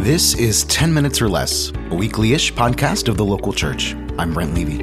This is 10 Minutes or Less, a weekly-ish podcast of the local church. I'm Brent Levy.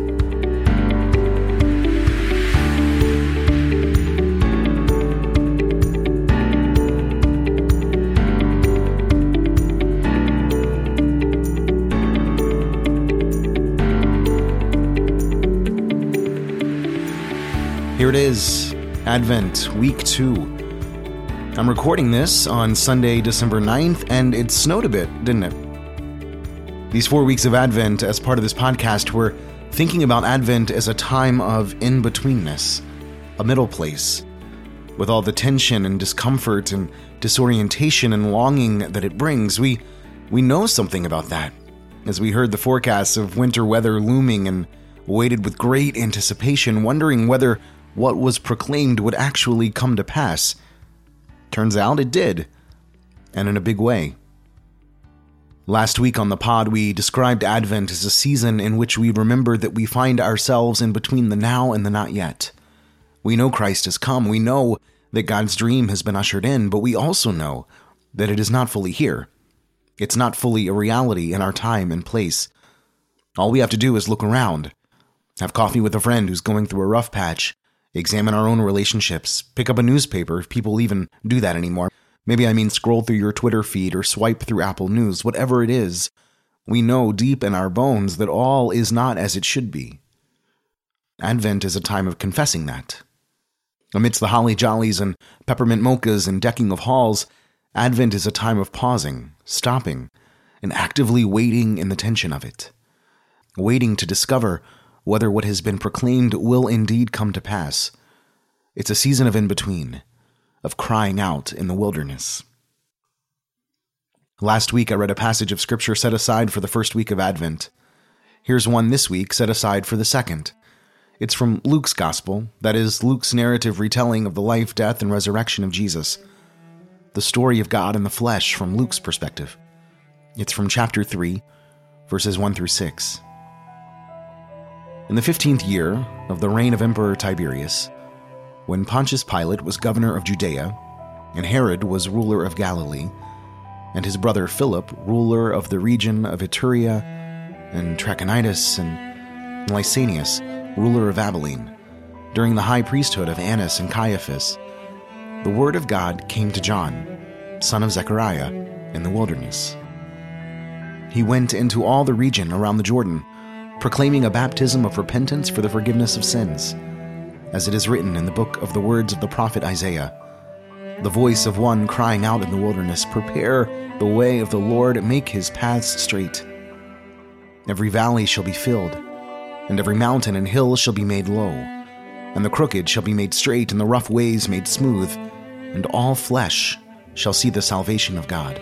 Here it is, Advent, Week 2. I'm recording this on Sunday, December 9th, and it snowed a bit, didn't it? These 4 weeks of Advent, as part of this podcast, we're thinking about Advent as a time of in-betweenness, a middle place. With all the tension and discomfort and disorientation and longing that it brings, we know something about that, as we heard the forecasts of winter weather looming and waited with great anticipation, wondering whether what was proclaimed would actually come to pass. Turns out it did, and in a big way. Last week on the pod, we described Advent as a season in which we remember that we find ourselves in between the now and the not yet. We know Christ has come, we know that God's dream has been ushered in, but we also know that it is not fully here. It's not fully a reality in our time and place. All we have to do is look around, have coffee with a friend who's going through a rough patch, examine our own relationships, pick up a newspaper if people even do that anymore. Maybe I mean scroll through your Twitter feed or swipe through Apple News. Whatever it is, we know deep in our bones that all is not as it should be. Advent is a time of confessing that. Amidst the holly jollies and peppermint mochas and decking of halls, Advent is a time of pausing, stopping, and actively waiting in the tension of it. Waiting to discover whether what has been proclaimed will indeed come to pass. It's a season of in-between, of crying out in the wilderness. Last week I read a passage of scripture set aside for the first week of Advent. Here's one this week set aside for the second. It's from Luke's Gospel, that is, Luke's narrative retelling of the life, death, and resurrection of Jesus. The story of God in the flesh from Luke's perspective. It's from chapter 3, verses 1 through 6. In the 15th year of the reign of Emperor Tiberius, when Pontius Pilate was governor of Judea, and Herod was ruler of Galilee, and his brother Philip, ruler of the region of Iturea, and Trachonitis, and Lysanias, ruler of Abilene, during the high priesthood of Annas and Caiaphas, the word of God came to John, son of Zechariah, in the wilderness. He went into all the region around the Jordan, proclaiming a baptism of repentance for the forgiveness of sins, as it is written in the book of the words of the prophet Isaiah, the voice of one crying out in the wilderness, prepare the way of the Lord, make his paths straight. Every valley shall be filled, and every mountain and hill shall be made low, and the crooked shall be made straight, and the rough ways made smooth, and all flesh shall see the salvation of God.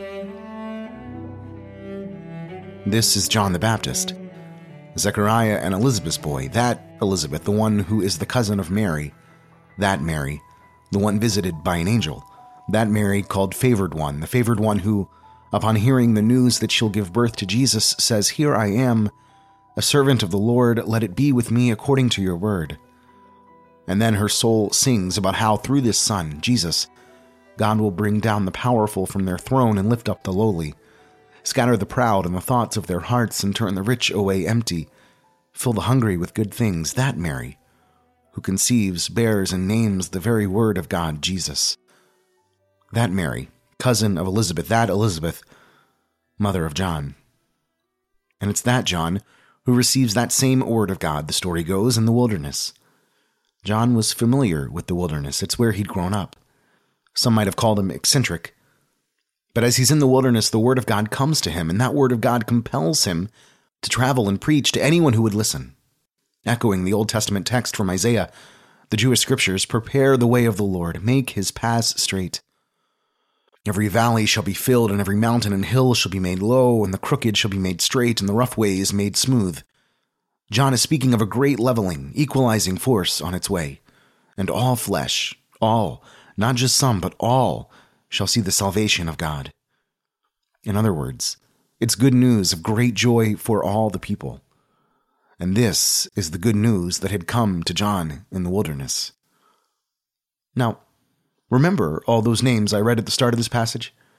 This is John the Baptist, Zechariah and Elizabeth's boy, that Elizabeth, the one who is the cousin of Mary, that Mary, the one visited by an angel, that Mary called Favored One, the favored one who, upon hearing the news that she'll give birth to Jesus, says, "Here I am, a servant of the Lord, let it be with me according to your word." And then her soul sings about how through this Son, Jesus, God will bring down the powerful from their throne and lift up the lowly, scatter the proud in the thoughts of their hearts and turn the rich away empty, fill the hungry with good things, that Mary, who conceives, bears, and names the very word of God, Jesus. That Mary, cousin of Elizabeth, that Elizabeth, mother of John. And it's that John who receives that same word of God, the story goes, in the wilderness. John was familiar with the wilderness. It's where he'd grown up. Some might have called him eccentric. But as he's in the wilderness, the word of God comes to him, and that word of God compels him to travel and preach to anyone who would listen. Echoing the Old Testament text from Isaiah, the Jewish scriptures, prepare the way of the Lord, make his paths straight. Every valley shall be filled, and every mountain and hill shall be made low, and the crooked shall be made straight, and the rough ways made smooth. John is speaking of a great leveling, equalizing force on its way. And all flesh, all, not just some, but all, shall see the salvation of God. In other words, it's good news of great joy for all the people. And this is the good news that had come to John in the wilderness. Now, remember all those names I read at the start of this passage?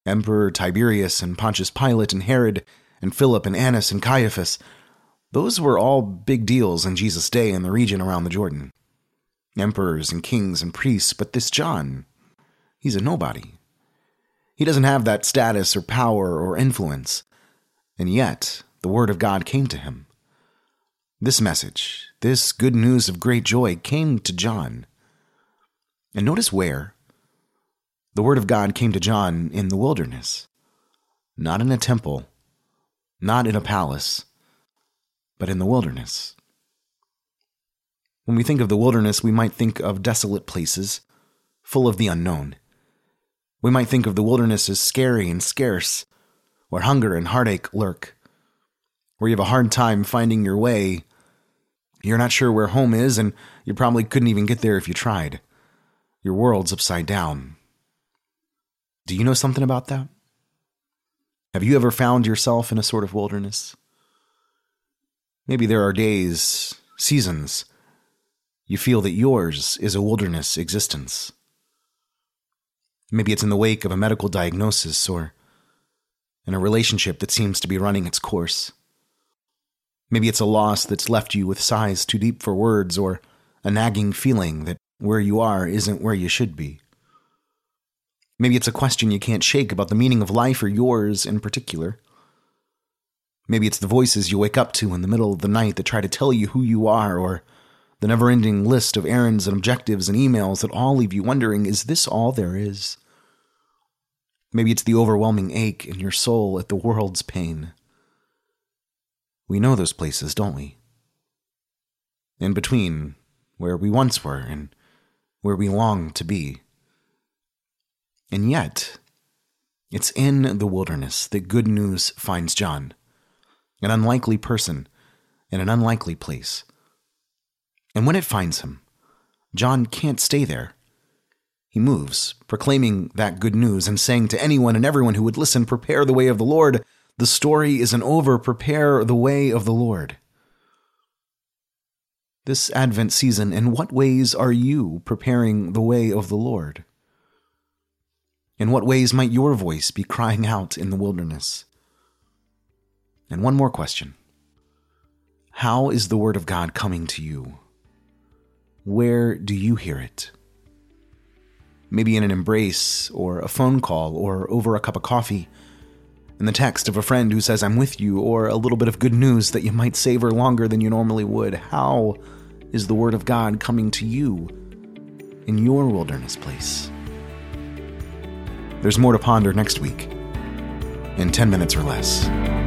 Emperor Tiberius and Pontius Pilate and Herod and Philip and Annas and Caiaphas, those were all big deals in Jesus' day in the region around the Jordan. Emperors and kings and priests, but this John, he's a nobody. He doesn't have that status or power or influence, and yet the word of God came to him. This message, this good news of great joy came to John. And notice where. The word of God came to John in the wilderness, not in a temple, not in a palace, but in the wilderness. When we think of the wilderness, we might think of desolate places, full of the unknown. We might think of the wilderness as scary and scarce, where hunger and heartache lurk, where you have a hard time finding your way. You're not sure where home is, and you probably couldn't even get there if you tried. Your world's upside down. Do you know something about that? Have you ever found yourself in a sort of wilderness? Maybe there are days, seasons, you feel that yours is a wilderness existence. Maybe it's in the wake of a medical diagnosis or in a relationship that seems to be running its course. Maybe it's a loss that's left you with sighs too deep for words or a nagging feeling that where you are isn't where you should be. Maybe it's a question you can't shake about the meaning of life or yours in particular. Maybe it's the voices you wake up to in the middle of the night that try to tell you who you are, or the never-ending list of errands and objectives and emails that all leave you wondering, is this all there is? Maybe it's the overwhelming ache in your soul at the world's pain. We know those places, don't we? In between where we once were and where we long to be. And yet, it's in the wilderness that good news finds John, an unlikely person in an unlikely place. And when it finds him, John can't stay there. He moves, proclaiming that good news and saying to anyone and everyone who would listen, prepare the way of the Lord. The story isn't over. Prepare the way of the Lord. This Advent season, in what ways are you preparing the way of the Lord? In what ways might your voice be crying out in the wilderness? And one more question. How is the word of God coming to you? Where do you hear it? Maybe in an embrace, or a phone call, or over a cup of coffee, in the text of a friend who says, I'm with you, or a little bit of good news that you might savor longer than you normally would. How is the word of God coming to you in your wilderness place? There's more to ponder next week, in 10 minutes or less.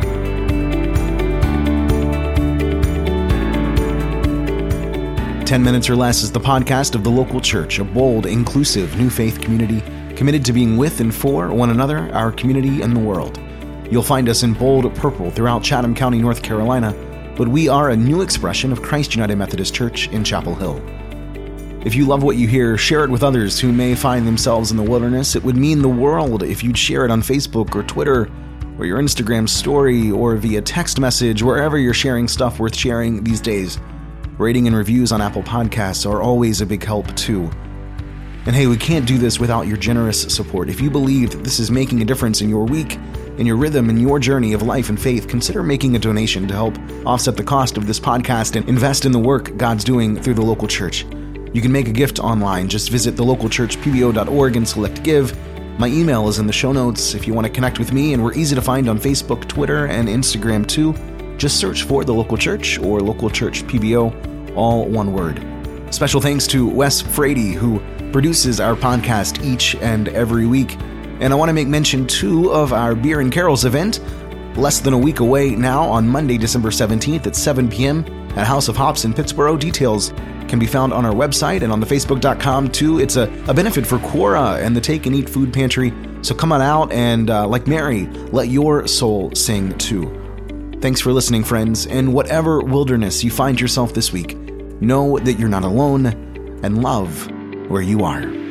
"10 Minutes or Less" is the podcast of the local church, a bold, inclusive, new faith community committed to being with and for one another, our community, and the world. You'll find us in bold purple throughout Chatham County, North Carolina, but we are a new expression of Christ United Methodist Church in Chapel Hill. If you love what you hear, share it with others who may find themselves in the wilderness. It would mean the world if you'd share it on Facebook or Twitter or your Instagram story or via text message, wherever you're sharing stuff worth sharing these days. Rating and reviews on Apple Podcasts are always a big help too. And hey, we can't do this without your generous support. If you believe that this is making a difference in your week, in your rhythm, in your journey of life and faith, consider making a donation to help offset the cost of this podcast and invest in the work God's doing through the local church. You can make a gift online. Just visit thelocalchurchpbo.org and select Give. My email is in the show notes if you want to connect with me, and we're easy to find on Facebook, Twitter, and Instagram too. Just search for The Local Church or Local Church PBO, all one word. Special thanks to Wes Frady, who produces our podcast each and every week. And I want to make mention too of our Beer and Carols event, less than a week away now on Monday, December 17th at 7 p.m. at House of Hops in Pittsboro. Details can be found on our website and on the Facebook.com too. It's a benefit for Quora and the Take and Eat Food Pantry. So come on out and, like Mary, let your soul sing too. Thanks for listening, friends. And whatever wilderness you find yourself this week, know that you're not alone and love where you are.